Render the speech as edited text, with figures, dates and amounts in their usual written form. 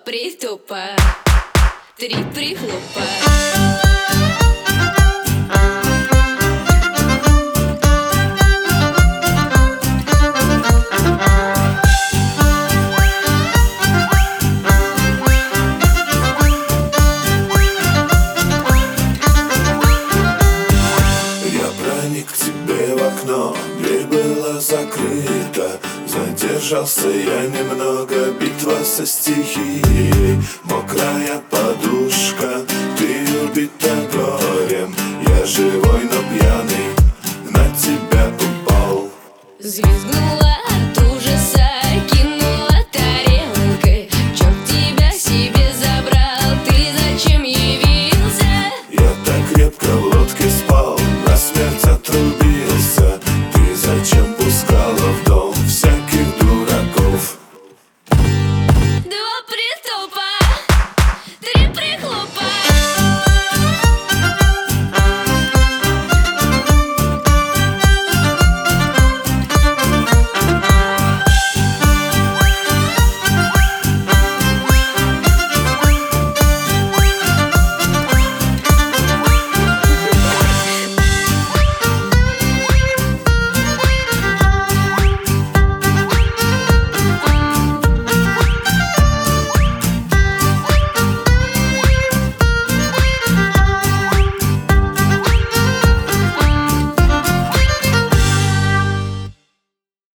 приступа, 3 прихлопа. К тебе в окно, дверь была закрыта. Задержался я немного, битва со стихией. Мокрая подушка, ты убита горем. Я живой, но пьяный, на тебя упал. Звизгнула от ужаса